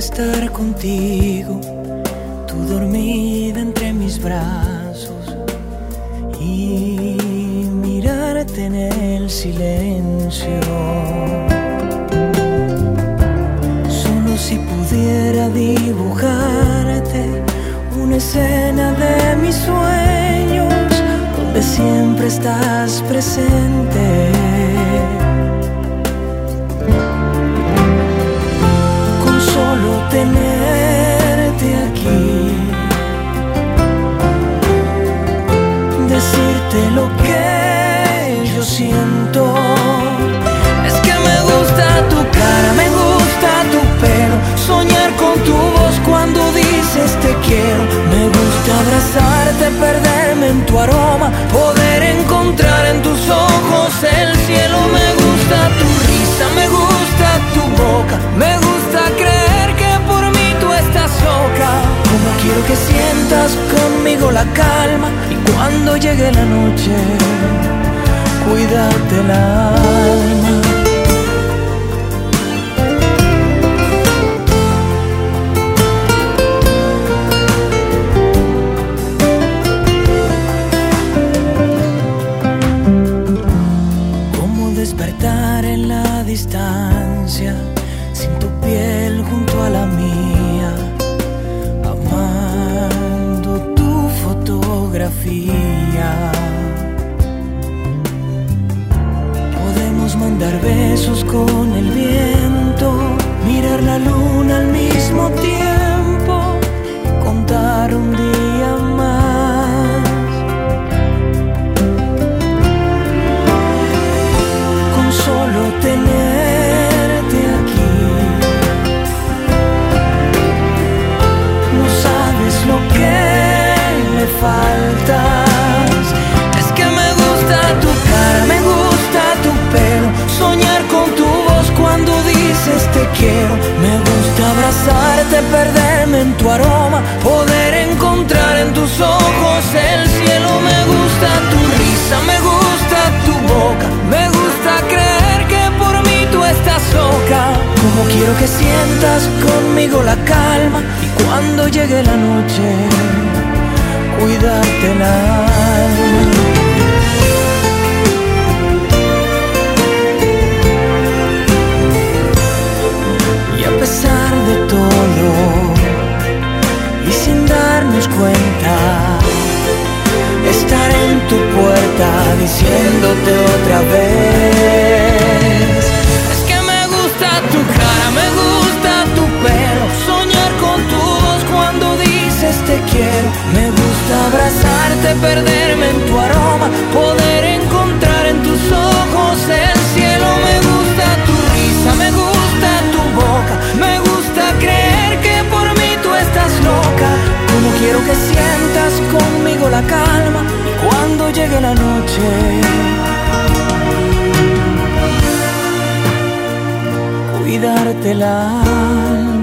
estar contigo, tú dormida entre mis brazos, y mirarte en el silencio. Solo si pudiera dibujarte una escena de mis sueños, donde siempre estás presente. Con solo tenerte aquí, decirte lo que yo siento. Es que me gusta tu cara, me gusta tu pelo, soñar con tu voz cuando dices te quiero. Me gusta abrazarte, perderme en tu aroma, poder encontrar en tus ojos el cielo. Me gusta tu risa, me gusta tu boca, me gusta creer que por mí tú estás loca. Como quiero que sientas conmigo la calma, y cuando llegue la noche, cuídate el alma. Despertar en la distancia, sin tu piel junto a la mía, amando tu fotografía. Podemos mandar besos con el viento, mirar la luna al mismo tiempo, contar un día más. Solo tenerte aquí, no sabes lo que me faltas. Es que me gusta tu cara, me gusta tu pelo, soñar con tu voz cuando dices te quiero. Me gusta abrazarte, perderme en tu aroma, poder encontrar en tus ojos el cielo. Me gusta tu risa, me gusta tu boca, me gusta creer que por mí tú estás loca. Como quiero que sientas conmigo la calma, y cuando llegue la noche, cuídate el alma. Y a pesar de todo, y sin darnos cuenta, estar en tu puerta diciéndote otra vez. Es que me gusta tu cara, me gusta tu pelo, soñar con tu voz cuando dices te quiero. Me gusta abrazarte, perderme en tu aroma, poder encontrar en tus ojos el cielo. Me gusta tu risa, me gusta tu boca, me gusta creer que por mí tú estás loca. Como quiero que sientas conmigo la calma, y cuando llegue la noche, cuidarte el alma.